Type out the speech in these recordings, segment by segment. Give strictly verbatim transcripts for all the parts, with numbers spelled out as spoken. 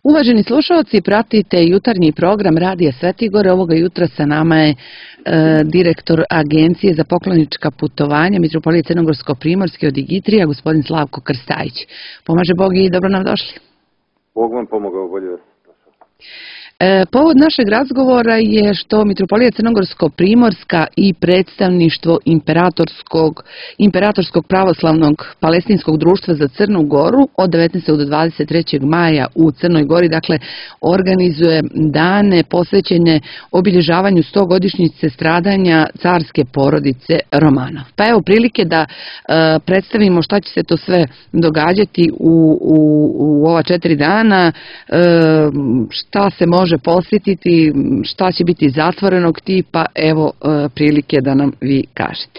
Uvaženi slušalci, pratite jutarnji program Radija Svetigore. Ovoga jutra sa nama je e, direktor Agencije za poklonička putovanja Mitropolije Crnogorsko-Primorske od Igitrija, gospodin Slavko Krstajić. Pomaže Bog i dobro nam došli. Bog vam pomogao, bolje vas. E, povod našeg razgovora je što Mitropolija Crnogorsko-Primorska i predstavništvo Imperatorskog, Imperatorskog pravoslavnog palestinskog društva za Crnu Goru od devetnaestog do dvadeset trećeg maja u Crnoj Gori, dakle, organizuje dane posvećene obilježavanju stogodišnjice stradanja carske porodice Romanov. Pa evo prilike da e, predstavimo šta će se to sve događati u, u, u ova četiri dana, e, šta se može posjetiti, šta će biti zatvorenog tipa, evo e, prilike da nam vi kažete.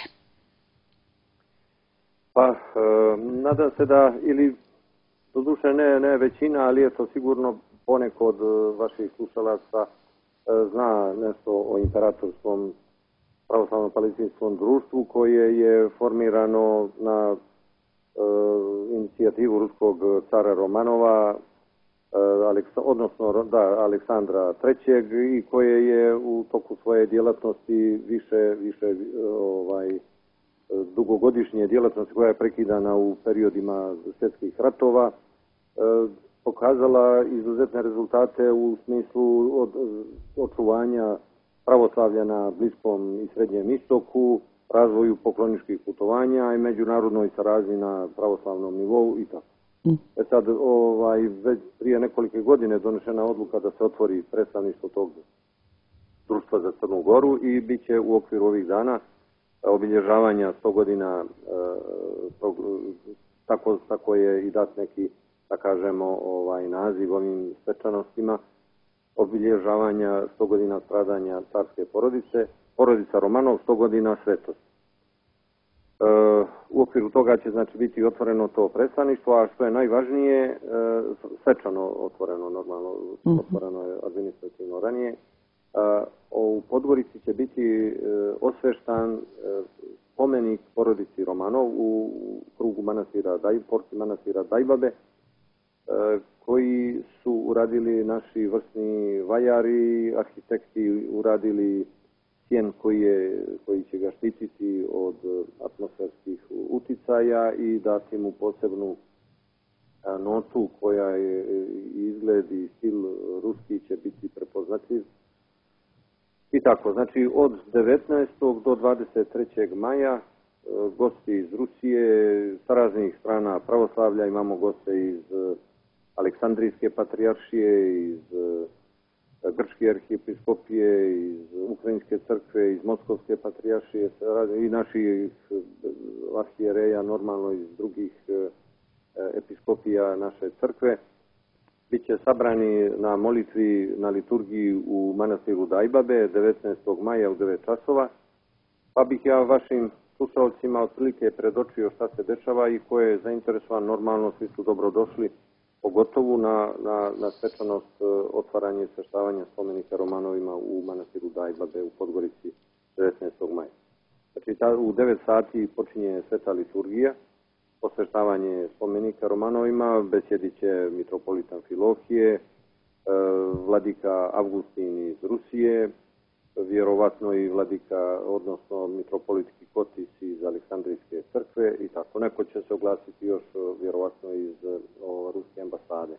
Pa, e, nadam se da, ili doduše ne, ne većina, ali je to sigurno poneko od vaših slušalaca e, zna nešto o Imperatorskom pravoslavnom palestinskom društvu koje je formirano na e, inicijativu ruskog cara Romanova, odnosno da, Aleksandra trećeg i koje je u toku svoje djelatnosti više, više ovaj, dugogodišnje djelatnosti koja je prekidana u periodima svjetskih ratova, pokazala izuzetne rezultate u smislu od, očuvanja pravoslavlja na Bliskom i Srednjem istoku, razvoju pokloničkih putovanja i međunarodnoj saradnji na pravoslavnom nivou i tako. E sad, ovaj, već prije nekolike godine donešena odluka da se otvori predstavništvo tog društva za Crnu Goru i bit će u okviru ovih dana obilježavanja sto godina, e, tog, tako, tako je i dat neki, da kažemo, ovaj, naziv ovim svečanostima, obilježavanja sto godina stradanja carske porodice, porodica Romanov, sto godina svetosti. U okviru toga će znači biti otvoreno to predstavništvo, a što je najvažnije, svečano otvoreno, normalno otvoreno je administrativno ranije. U Podgorici će biti osveštan spomenik porodici Romanov u krugu manastira, porti manastira Dajbabe, koji su uradili naši vrsni vajari, arhitekti uradili sjen koji, je, koji će ga štititi od atmosferskih uticaja i dati mu posebnu notu koja je izgled i stil ruski će biti prepoznatljiv. I tako, znači od devetnaestog do dvadeset trećeg maja gosti iz Rusije, sa raznih strana pravoslavlja, imamo goste iz Aleksandrijske patrijaršije, iz Grčke arhijepiskopije, iz Ukrajinske crkve, iz Moskovske patrijaršije i naših arhijereja, normalno iz drugih episkopija naše crkve. Biće sabrani na molitvi na liturgiji u manastiru Dajbabe devetnaestog maja u devet časova. Pa bih ja vašim slušalcima otprilike predočio šta se dešava i ko je zainteresovan, normalno svi su dobrodošli, pogotovo na, na, na svečanost otvaranja i svrštavanja spomenika Romanovima u manastiru Dajbabe u Podgorici devetnaestog maja. Znači ta, u devet sati počinje sveta liturgija, posveštavanje spomenika Romanovima, besjedit će mitropolitan Filohije, vladika Avgustin iz Rusije, vjerovatno i vladika, odnosno mitropolitski Kotis iz Aleksandrijske crkve i tako. Neko će se oglasiti još vjerovatno iz o, ruske ambasade. E,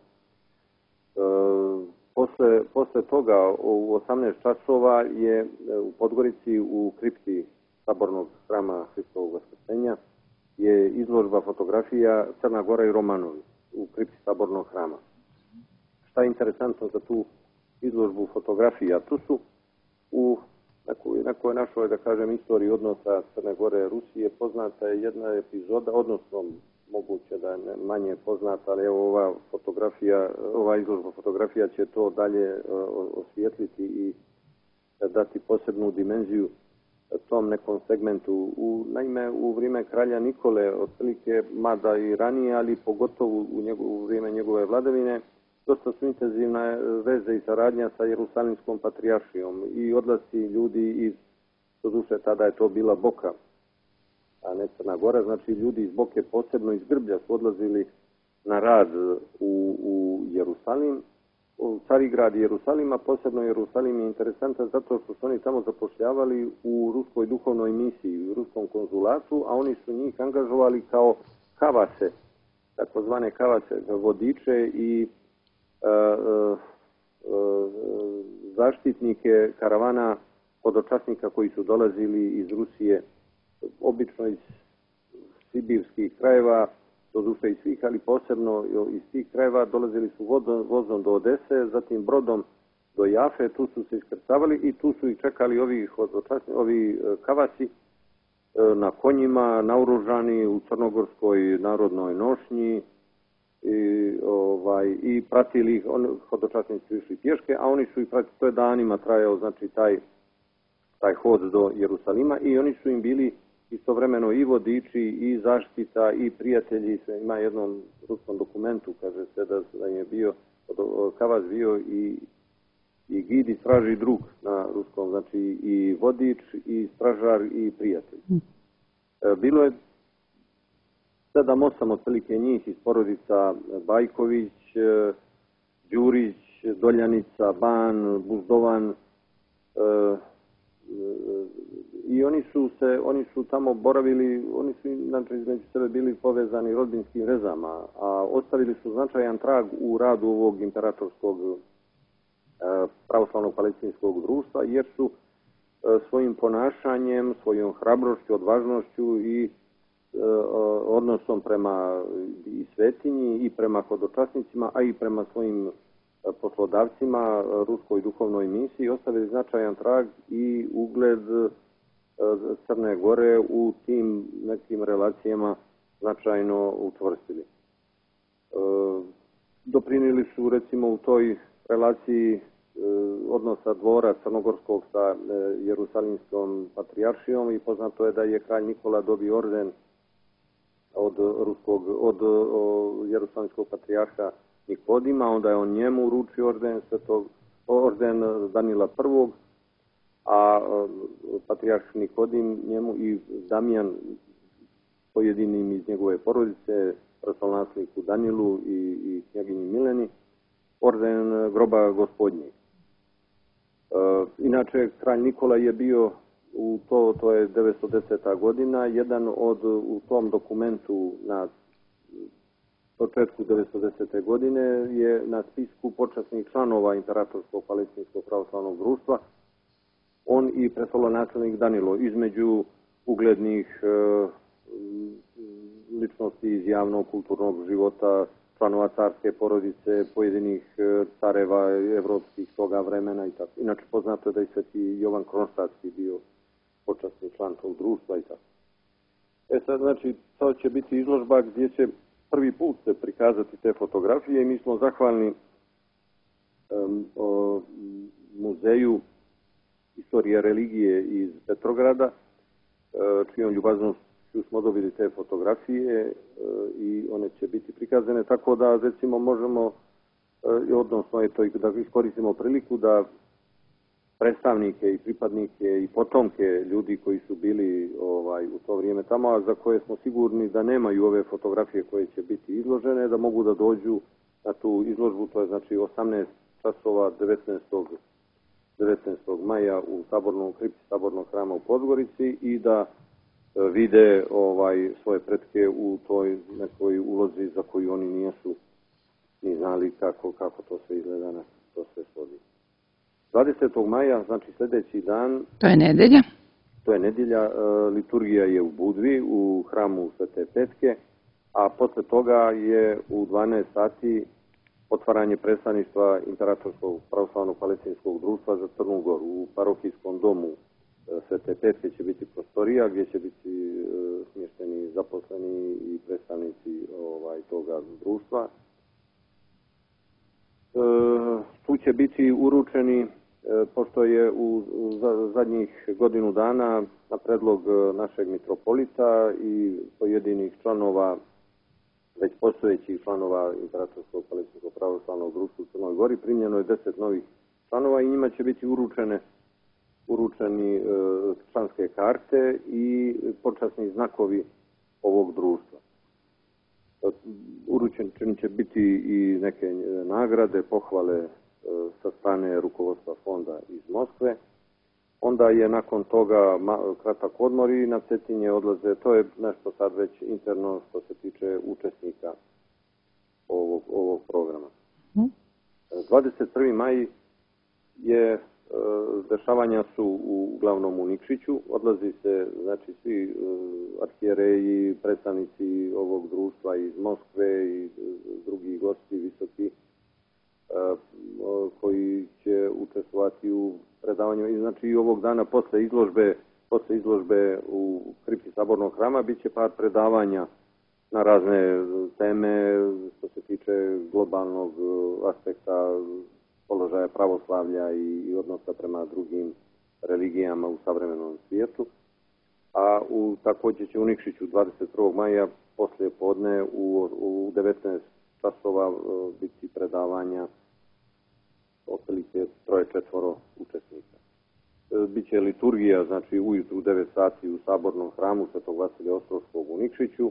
posle, posle toga u osamnaest časova je u Podgorici u kripti sabornog hrama Hristovog Vaskrsenja je izložba fotografija Crna Gora i Romanovi u kripti sabornog hrama. Šta je interesantno za tu izložbu fotografija? Tu su u nekoj, nekoj našoj, da kažem, istoriji odnosa Crne Gore i Rusije poznata je jedna epizoda, odnosno moguće da je manje poznata, ali evo ova fotografija, ova izložba fotografija će to dalje osvijetliti i dati posebnu dimenziju tom nekom segmentu. U, naime, u vrijeme kralja Nikole, otprilike, mada i ranije, ali pogotovo u, njegov, u vrijeme njegove vladavine, dosta su intenzivne veze i saradnja sa Jerusalimskom patrijaršijom i odlasci ljudi iz, do duše tada je to bila Boka, a ne Crna Gora, znači ljudi iz Boke, posebno iz Grblja, su odlazili na rad u, u Jerusalim Carigrad i Jerusalima, posebno Jerusalim je interesantan zato što su oni tamo zapošljavali u ruskoj duhovnoj misiji, u ruskom konzulatu, a oni su njih angažovali kao kavase, takozvane kavase, vodiče i e, e, zaštitnike karavana hodočasnika koji su dolazili iz Rusije, obično iz sibirskih krajeva, doduše iz svih, ali posebno iz tih krajeva dolazili su vozom, vozom do Odese, zatim brodom do Jafe, tu su se iskrcavali i tu su ih čekali ovi, ovi kavasi na konjima, naoružani u crnogorskoj narodnoj nošnji i, ovaj, i pratili ih, on, hodočasnici su išli pješke, a oni su ih pratili, to je danima trajao, znači taj, taj hod do Jerusalima i oni su im bili istovremeno i vodiči, i zaštita, i prijatelji. Ima jednom ruskom dokumentu, kaže se da, da je bio, kavas bio i, i gid i straži drug na ruskom, znači i vodič, i stražar, i prijatelj. Bilo je sedam osam otprilike njih iz porodica Bajković, Đurić, Doljanica, Ban, Buzdovan, i oni su se, oni su tamo boravili, oni su znači između sebe bili povezani rodbinskim vezama, a ostavili su značajan trag u radu ovog imperatorskog e, pravoslavnog palestinskog društva, jer su e, svojim ponašanjem, svojom hrabrošću, odvažnošću i e, odnosom prema i svetinji i prema hodočasnicima, a i prema svojim poslodavcima, ruskoj duhovnoj misiji, ostavili značajan trag i ugled Crne Gore u tim nekim relacijama značajno učvrstili. E, doprinijeli su recimo u toj relaciji e, odnosa dvora crnogorskog sa e, Jerusalimskom patrijaršijom i poznato je da je kralj Nikola dobio orden od, ruskog, od o, Jerusalimskog patrijarha Nikodima, onda je on njemu uručio orden, svetog, orden Danila prvog, a patrijarh Nikodim njemu i Damjan pojedinim iz njegove porodice, prestolonasledniku Danilu i, i knjaginji Mileni, orden groba gospodnji. E, inače, kralj Nikola je bio, u to, to je devetsto deseta godina, jedan od, u tom dokumentu na početku devetsto desete godine je na spisku počasnih članova Imperatorskog palestinskog pravoslavnog društva on i prestolonaslednik Danilo, između uglednih e, ličnosti iz javnog kulturnog života, članova carske porodice, pojedinih e, careva evropskih toga vremena i tako. Inače poznato je da je sveti Jovan Kronštatski bio počasni član tog društva i tako. E sad, znači, to će biti izložba gdje će prvi put se prikazati te fotografije i mi smo zahvalni um, o, muzeju istorije religije iz Petrograda, čijom ljubaznošću smo dobili te fotografije i one će biti prikazane tako da recimo možemo, odnosno eto, da iskoristimo priliku da predstavnike i pripadnike i potomke ljudi koji su bili ovaj, u to vrijeme tamo, a za koje smo sigurni da nemaju ove fotografije koje će biti izložene, da mogu da dođu na tu izložbu, to je znači osamnaest časova devetnaestog maja u sabornom kripti sabornog hrama u Podgorici i da vide ovaj svoje pretke u toj nekoj ulozi za koju oni nisu ni znali kako, kako to sve izgleda, na to sve svodi. dvadesetog maja, znači sljedeći dan... To je nedelja? To je nedelja, liturgija je u Budvi, u hramu Svete Petke, a posle toga je u dvanaest sati otvaranje predstavništva Imperatorskog pravoslavnog palestinskog društva za Crnu Goru. U parohijskom domu Svete Petke će biti prostorija gdje će biti smješteni zaposleni i predstavnici ovaj, toga društva. E, tu će biti uručeni, e, pošto je u, u zadnjih godinu dana na predlog našeg mitropolita i pojedinih članova, već postojećih članova Imperatorskog palestinskog pravoslavnog društva u Crnoj Gori, primljeno je deset novih članova i njima će biti uručene uručeni e, članske karte i počasni znakovi ovog društva. Uručeni će biti i neke nagrade, pohvale sa strane rukovodstva fonda iz Moskve. Onda je nakon toga kratak odmor i na Cetinje odlaze, to je nešto sad već interno što se tiče učesnika ovog, ovog programa. dvadeset prvi maj je, dešavanja su uglavnom u Nikšiću, odlazi se, znači svi arhijereji, predstavnici ovog društva iz Moskve i drugi gosti visoki koji će učestvovati u predavanju. I znači i ovog dana posle izložbe, posle izložbe u kripti Sabornog hrama bit će par predavanja na razne teme što se tiče globalnog aspekta položaja pravoslavlja i odnosa prema drugim religijama u savremenom svijetu. A u, također će u Nikšiću dvadeset prvog maja poslije podne u, u devetnaest časova biti predavanja otprilike troje četvoro učesnika. Biće liturgija, znači ujutru u devet sati u Sabornom hramu Svetog Vasilija Ostroškog u Nikšiću.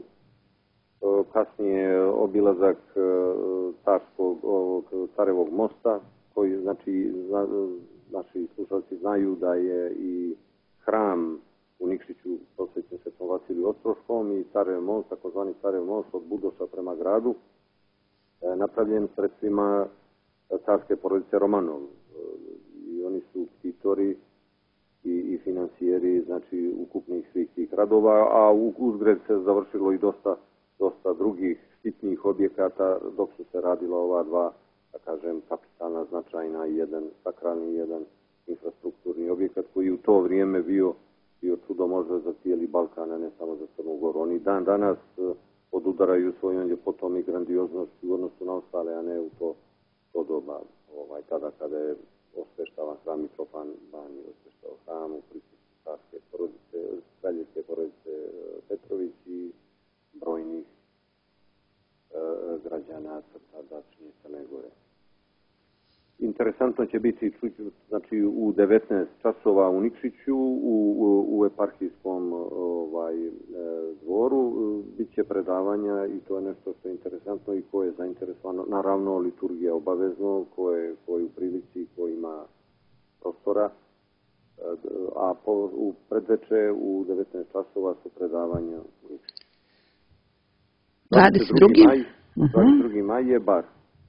Kasnije obilazak carskog, Carevog mosta, koji, znači, naši slušalci znaju da je i hram u Nikšiću posvećen Svetom Vasiliju Ostroškom i Carev most, takozvani Carev most od Budoša prema gradu, napravljen sredstvima carske porodice Romanov. I oni su ktitori i, i financijeri, znači, ukupnih svih tih radova, a uzgred se završilo i dosta, dosta drugih sitnih objekata dok su se radila ova dva, da kažem, kapitalna značajna i jedan sakralni i jedan infrastrukturni objekat koji u to vrijeme bio, bio čudo možda za cijeli Balkan, a ne samo za Crnu Goru. Oni dan danas odudaraju svojom ljepotom i grandioznošću u odnosu na ostale, a ne u to, to doba. Ovaj, tada kada je osveštavan hram Mitropan Bani, osveštao hram u prisustvu carske porodice, kraljevske porodice Petrović i brojnih e, građana tadašnje Crne Gore. Interesantno će biti čuti, znači u devetnaest časova u Nikšiću, u, u, u eparhijskom ovaj, e, dvoru, bit će predavanja i to je nešto što je interesantno i ko je zainteresovano. Naravno, liturgija obavezno, ko je, ko je u prilici, ko ima prostora, a po, u predveče u devetnaest časova su predavanja u Nikšiću. dvadeset drugi maj, dvadeset drugi maj je bar.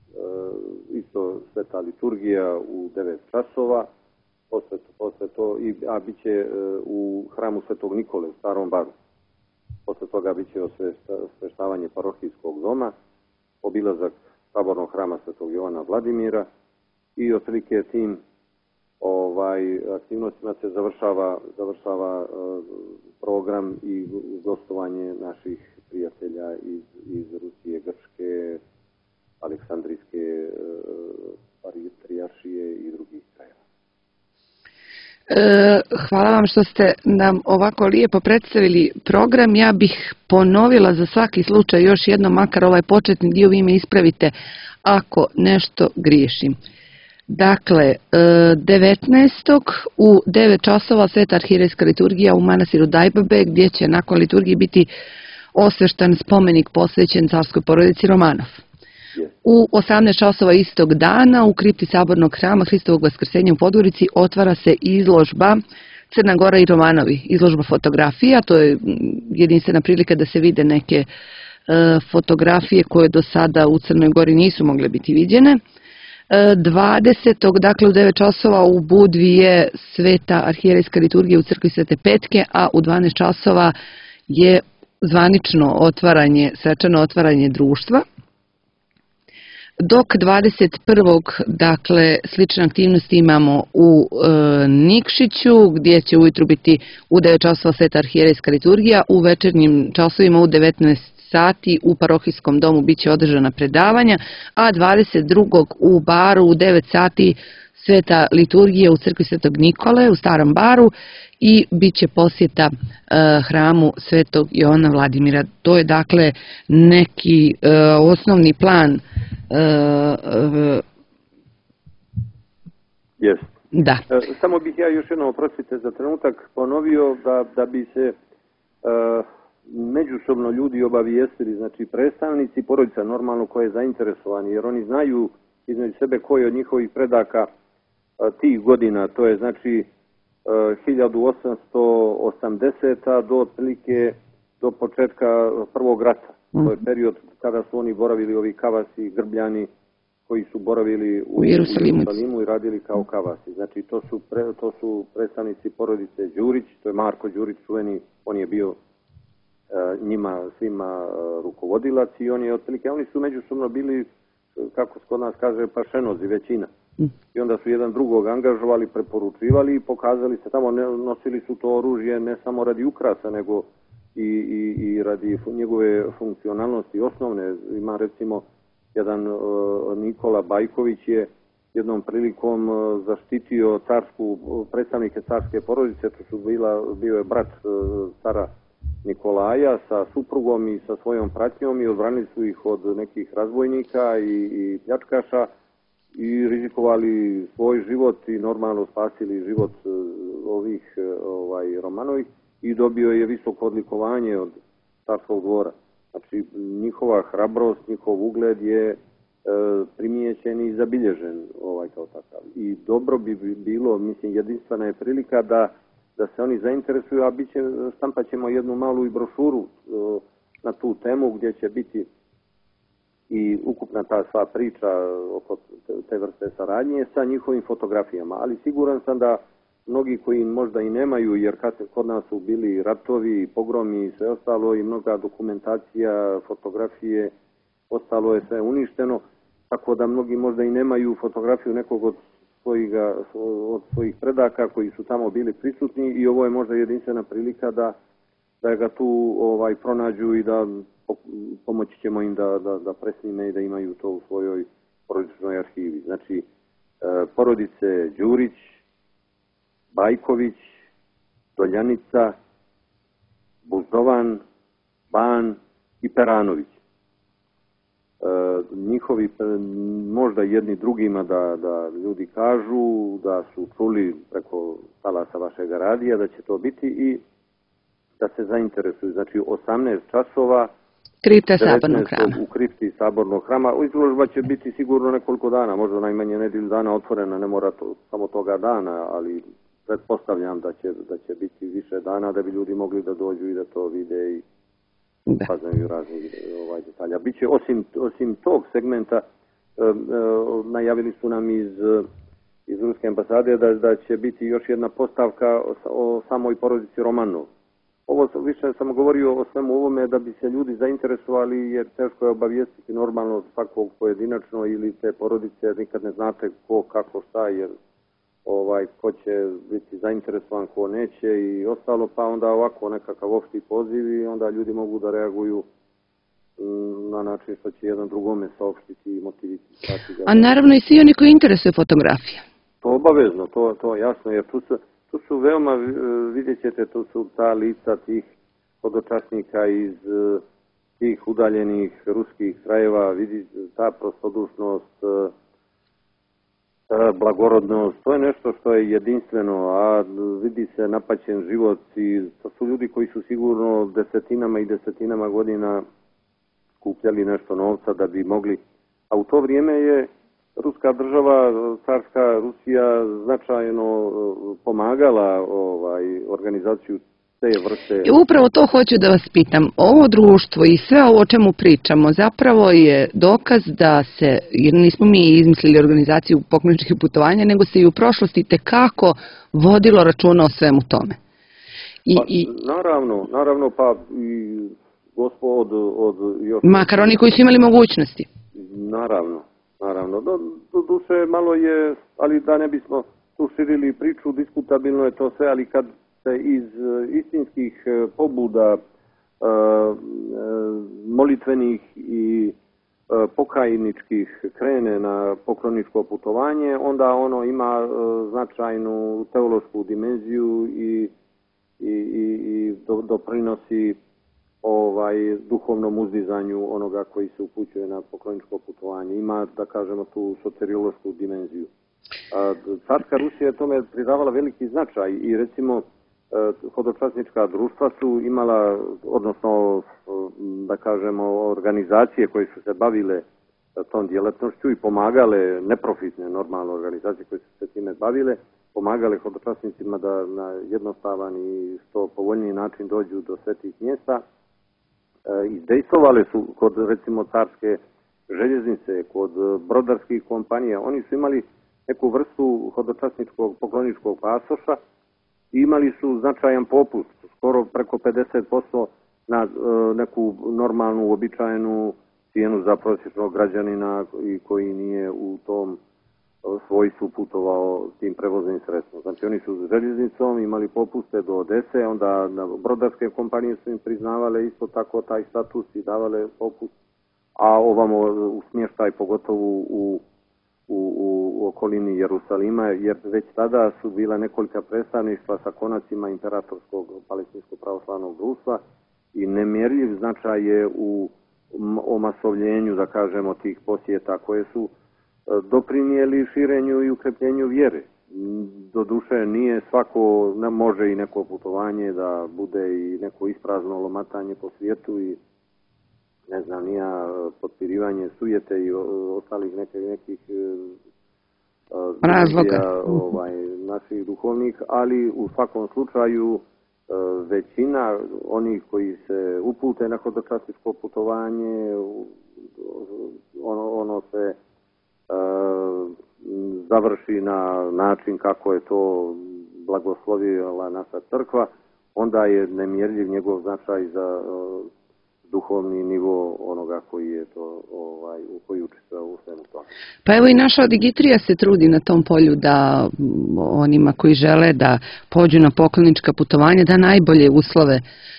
Isto sveta liturgija u devet časova, posle, posle to, i, a bit će u hramu Svetog Nikole u Starom baru. Posle toga bit će osveštavanje parohijskog doma, obilazak Sabornog hrama Svetog Jovana Vladimira i otprilike tim ovaj, aktivnostima se završava, završava uh, program i gostovanje naših prijatelja iz, iz Rusije, Grčke, Aleksandrijske patrijaršije i drugih krajeva. E, hvala vam što ste nam ovako lijepo predstavili program. Ja bih ponovila za svaki slučaj još jednom, makar ovaj početni dio, vi me ispravite ako nešto griješim. Dakle, devetnaestog u devet časova Sveta arhirejska liturgija u manastiru Dajbabe, gdje će nakon liturgije biti osveštan spomenik posvećen carskoj porodici Romanov. U osamnaest časova istog dana u kripti Sabornog hrama Hristovog Vaskrsenja u Podgorici otvara se izložba Crna Gora i Romanovi, izložba fotografija. To je jedinstvena prilika da se vide neke e, fotografije koje do sada u Crnoj Gori nisu mogle biti viđene. E, dvadesetog dakle u devet časova u Budvi je Sveta arhijerejska liturgija u crkvi Svete Petke, a u dvanaest časova je zvanično otvaranje, svečano otvaranje društva. Dok dvadeset prvog dakle slične aktivnosti imamo u e, Nikšiću, gdje će ujutru biti u devet časova Sveta arhijerejska liturgija, u večernjim časovima u devetnaest sati u parohijskom domu bit će održana predavanja, a dvadeset drugog u Baru u devet sati Sveta liturgija u crkvi Svetog Nikole u Starom Baru i bit će posjeta e, hramu Svetog Jovana Vladimira. To je dakle neki e, osnovni plan. E, e, yes. Da. E, samo bih ja još jednom, oprostite za trenutak, ponovio da, da bi se e, međusobno ljudi obavijestili, znači predstavnici porodica normalno koje je zainteresovani, jer oni znaju između sebe koji od njihovih predaka tih godina, to je znači hiljadu osamsto osamdeseta do otprilike do početka prvog rata. To je period kada su oni boravili, ovi Kavasi, Grbljani, koji su boravili u, u Jerusalimu. Jerusalimu i radili kao Kavasi. Znači to su, pre, to su predstavnici porodice Đurić, to je Marko Đurić čuveni, on je bio njima svima rukovodilac i on je otprilike, oni su međusobno bili, kako se kod nas kaže, pašenozi, većina. I onda su jedan drugog angažovali, preporučivali i pokazali se tamo, nosili su to oružje ne samo radi ukrasa, nego i, i, i radi njegove funkcionalnosti osnovne. Ima recimo jedan uh, Nikola Bajković je jednom prilikom uh, zaštitio carsku, predstavnike carske porodice, to su bila, bio je brat uh, cara Nikolaja sa suprugom i sa svojom pratnjom i odbranili su ih od nekih razbojnika i, i pljačkaša i rizikovali svoj život i normalno spasili život uh, ovih uh, ovaj, Romanovih i dobio je visoko odlikovanje od carskog dvora. Znači, njihova hrabrost, njihov ugled je e, primijećen i zabilježen ovaj kao takav. I dobro bi bilo, mislim, jedinstvena je prilika da, da se oni zainteresuju, a bit će, štampat ćemo jednu malu i brošuru e, na tu temu gdje će biti i ukupna ta sva priča oko te vrste saradnje sa njihovim fotografijama. Ali siguran sam da mnogi koji možda i nemaju, jer kad kod nas su bili ratovi, pogromi i sve ostalo i mnoga dokumentacija, fotografije, ostalo je sve uništeno, tako da mnogi možda i nemaju fotografiju nekog od svojih, od svojih predaka koji su tamo bili prisutni i ovo je možda jedinstvena prilika da, da ga tu ovaj, pronađu i da pomoći ćemo im da, da, da presnime i da imaju to u svojoj porodičnoj arhivi. Znači, porodice Đurić, Bajković, Doljanica, Buzdovan, Ban i Peranović. E, njihovi, možda jedni drugima da, da ljudi kažu da su čuli preko talasa vašeg radija da će to biti i da se zainteresuju. Znači osamnaest časova Kripta Sabornog hrama. U kripti Sabornog hrama. Izložba će biti sigurno nekoliko dana, možda najmanje nedelju dana otvorena, ne mora to, samo toga dana, ali pretpostavljam da će, da će biti više dana da bi ljudi mogli da dođu i da to vide i upoznaju raznih ovaj, detalja. Biće, osim, osim tog segmenta, e, e, najavili su nam iz, iz Ruske ambasade da, da će biti još jedna postavka o, o samoj porodici Romanov. Ovo više sam govorio o svemu ovome da bi se ljudi zainteresovali, jer teško je obavijestiti normalno svakog pojedinačno ili te porodice, nikad ne znate ko, kako, šta, jer ovaj, ko će biti zainteresovan, ko neće i ostalo, pa onda ovako nekakav opšti poziv i onda ljudi mogu da reaguju na način što će jedan drugome saopštiti i motiviti. A naravno i svi oni koji interesuju fotografije. To obavezno, to, to jasno, jer tu su, tu su veoma, vidjet ćete, tu su ta lica tih hodočasnika iz tih udaljenih ruskih krajeva, vidi ta prostodušnost, blagorodnost, to je nešto što je jedinstveno, a vidi se napaćen život i to su ljudi koji su sigurno desetinama i desetinama godina skupljali nešto novca da bi mogli, a u to vrijeme je ruska država, carska Rusija značajno pomagala ovaj, organizaciju te vrste. I upravo to hoću da vas pitam. Ovo društvo i sve ovo o čemu pričamo zapravo je dokaz da se, jer nismo mi izmislili organizaciju pokloničkih putovanja, nego se i u prošlosti tekako vodilo računa o svemu tome. I, pa, i, naravno, naravno, pa i gospod od... Još... Makar oni koji su imali mogućnosti. Naravno, naravno. Do, do duše malo je, ali da ne bismo tu širili priču, diskutabilno je to sve, ali kad se iz istinskih pobuda molitvenih i pokajničkih krene na pokloničko putovanje, onda ono ima značajnu teološku dimenziju i, i, i, i doprinosi ovaj, duhovnom uzdizanju onoga koji se upućuje na pokloničko putovanje. Ima, da kažemo, tu soteriološku dimenziju. Carska Rusija je tome pridavala veliki značaj i recimo hodočasnička društva su imala, odnosno da kažemo organizacije koje su se bavile tom djelatnošću i pomagale neprofitne normalne organizacije koje su se time bavile, pomagale hodočasnicima da na jednostavan i što povoljniji način dođu do svetih mjesta. Izdejstvovale su kod recimo carske željeznice, kod brodarskih kompanija, oni su imali neku vrstu hodočasničkog pokloničkog pasoša i imali su značajan popust, skoro preko pedeset posto na neku normalnu, uobičajenu cijenu za prosječnog građanina i koji nije u tom svojstvu putovao tim prevoznim sredstvom. Znači oni su s željeznicom imali popuste do Odese, onda brodarske kompanije su im priznavale isto tako taj status i davale popust, a ovamo u smještaj pogotovo u, u, u okolini Jerusalima, jer već tada su bila nekolika predstavništva sa konacima Imperatorskog palestinskog pravoslavnog društva i nemjerljiv značaj je u omasovljenju, da kažemo, tih posjeta koje su doprinijeli širenju i ukrepljenju vjere. Doduše nije svako, može i neko putovanje da bude i neko isprazno lomatanje po svijetu i ne znam, nija potpirivanje sujete i ostalih nekih, nekih razloga ovaj, naših duhovnih, ali u svakom slučaju većina onih koji se upute na hodočasničko putovanje, ono, ono se završi na način kako je to blagoslovila naša crkva, onda je nemjerljiv njegov značaj za duhovni nivo onoga koji je to, ovaj, u koji učestvuje u svemu tome. Pa evo i naša Odigitrija se trudi na tom polju da onima koji žele da pođu na poklonička putovanja da najbolje uslove e,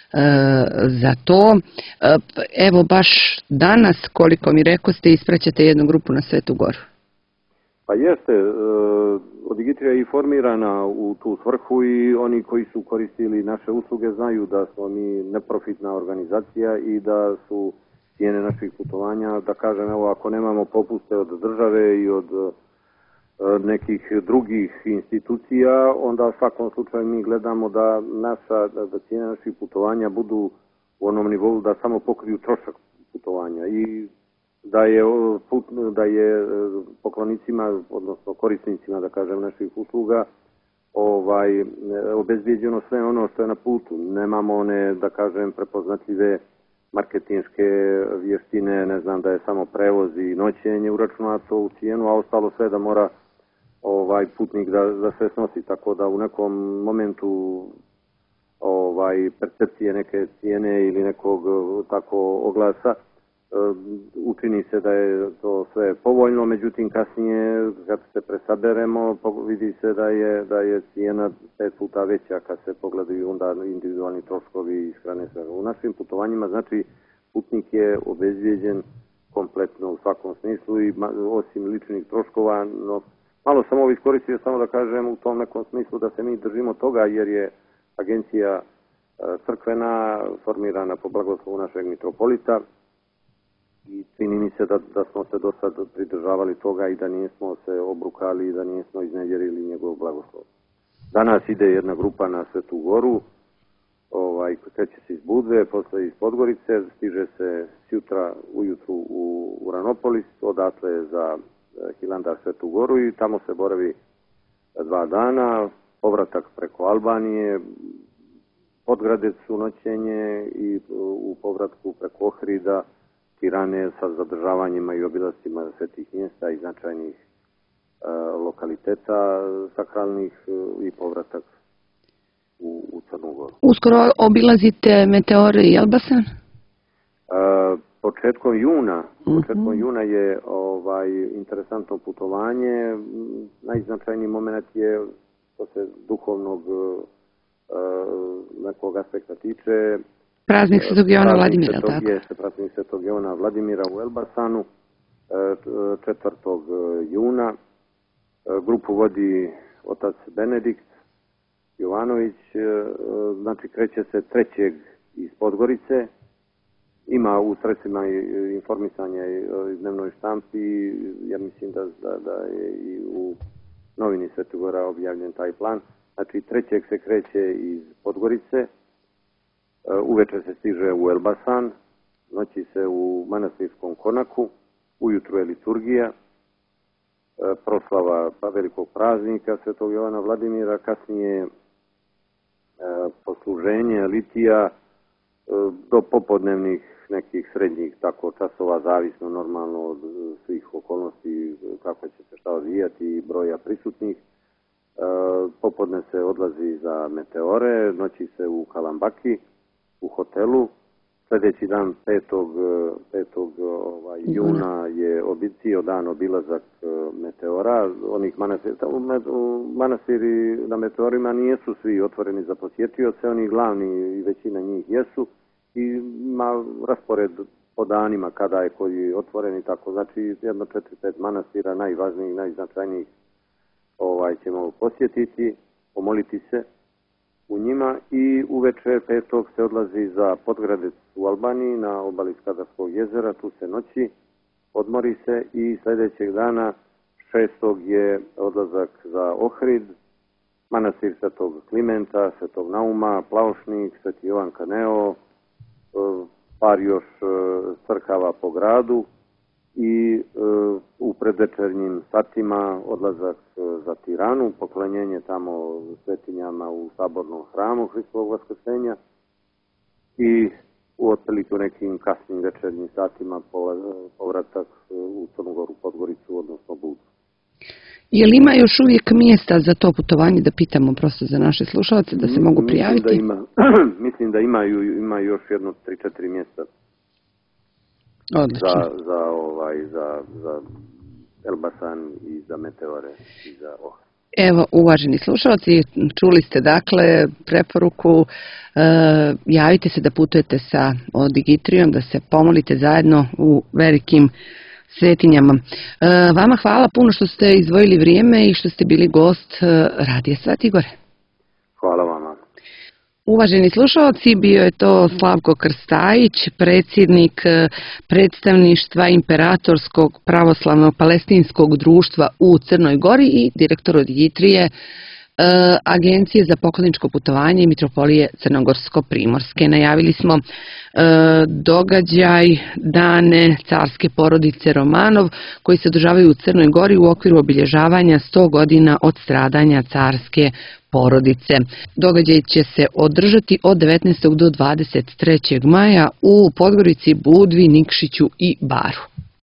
za to. E, evo baš danas, koliko mi reko ste, ispraćate jednu grupu na Svetu Goru. Pa jeste, e, Odigitrija je i formirana u tu svrhu i oni koji su koristili naše usluge znaju da smo mi neprofitna organizacija i da su cijene naših putovanja, da kažem, evo, ako nemamo popuste od države i od e, nekih drugih institucija, onda u svakom slučaju mi gledamo da naša, da, da cijene naših putovanja budu u onom nivou da samo pokriju trošak putovanja i da je, da je poklonicima, odnosno korisnicima, da kažem, naših usluga ovaj, obezbijeđeno sve ono što je na putu. Nemamo one, da kažem, prepoznatljive marketinške vještine, ne znam, da je samo prevoz i noćenje uračunato u cijenu, a ostalo sve da mora ovaj putnik da, da sve snosi. Tako da u nekom momentu ovaj, percepcije neke cijene ili nekog tako oglasa učini se da je to sve povoljno, međutim kasnije kad se presaberemo vidi se da je, da je cijena pet puta veća kad se pogledaju onda individualni troškovi ishrane. U našim putovanjima znači putnik je obezbijeđen kompletno u svakom smislu i osim ličnih troškova, no, malo sam ovo iskoristio samo da kažem u tom nekom smislu da se mi držimo toga jer je agencija crkvena formirana po blagoslovu našeg mitropolita i čini mi se da, da smo se do sad pridržavali toga i da nismo se obrukali i da nismo iznevjerili njegov blagoslov. Danas ide jedna grupa na Svetu Goru, ovaj, kreće se iz Budve, posle iz Podgorice, stiže se sjutra ujutru u Uranopolis, odatle za Hilandar Svetu Goru i tamo se boravi dva dana, povratak preko Albanije, Podgradecu noćenje i u povratku preko Ohrida, Tirane sa zadržavanjima i obilascima svetih mjesta i značajnih e, lokaliteta sakralnih e, i povratak u, u Crnu Goru. Uskoro obilazite Meteore i Elbasan? E, početkom juna, uh-huh. početkom juna je ovaj interesantno putovanje. Najznačajniji moment je što se duhovnog e, nekog aspekta tiče. Praznik Svetog Jovana Vladimira, tako? Jeste, praznik Svetog Jovana Vladimira u Elbasanu, četvrtog juna. Grupu vodi otac Benedikt Jovanović, znači kreće se trećeg iz Podgorice. Ima u sredstvima informisanja i dnevnoj štampi, ja mislim da, da, da je i u novini Svetog Gora objavljen taj plan. Znači trećeg se kreće iz Podgorice, uveče se stiže u Elbasan, noći se u manastirskom konaku, ujutru je liturgija, proslava velikog praznika Svetog Jovana Vladimira, kasnije posluženje litija do popodnevnih nekih srednjih tako časova, zavisno normalno od svih okolnosti kako će se šta odvijati i broja prisutnih. Popodne se odlazi za meteore, noći se u Kalambaki, u hotelu. Sljedeći dan petog juna je cijel dan obilazak meteora. Onih manastira, manastiri na meteorima nijesu svi otvoreni za posjetioce, oni glavni i većina njih jesu i ima raspored po danima kada je koji otvoren i tako. Znači jedno četiri pet manastira najvažnijih, najznačajnijih ovaj, ćemo posjetiti, pomoliti se u njima i uveče petog se odlazi za Podgradec u Albaniji na obali Skadarskog jezera, tu se noći, odmori se i sljedećeg dana šestog je odlazak za Ohrid, manastir Svetog Klimenta, Svetog Nauma, Plaušnik, Sveti Jovan Kaneo, par još crkava po gradu i u predvečernjim satima odlazak za Tiranu, poklanjenje tamo svetinjama u sabornom hramu Hristovog vaskrsenja i u otprilike u nekim kasnim večernjim satima povratak u Crnu Goru, Podgoricu, odnosno Budu. Je li ima još uvijek mjesta za to putovanje, da pitamo prosto za naše slušalce, da se mogu prijaviti? Mislim da, ima, mislim da imaju, ima još jedno tri četiri mjesta. Odlično. Za, za, ovaj, za, za Elbasan i za meteore i za Ohrid. Evo, uvaženi slušalci, čuli ste dakle preporuku, e, javite se da putujete sa Odigitrijom, da se pomolite zajedno u velikim svetinjama. E, vama hvala puno što ste izdvojili vrijeme i što ste bili gost Radija Sveti Igor. Hvala vama. Uvaženi slušalci, bio je to Slavko Krstajić, predsjednik predstavništva Imperatorskog pravoslavnog palestinskog društva u Crnoj Gori i direktor Odigitrije, Agencije za pokloničko putovanje i Mitropolije Crnogorsko-Primorske. Najavili smo događaj Dane carske porodice Romanov koji se održavaju u Crnoj Gori u okviru obilježavanja sto godina od stradanja carske porodice. Događaj će se održati od devetnaestog do dvadeset trećeg maja u Podgorici, Budvi, Nikšiću i Baru.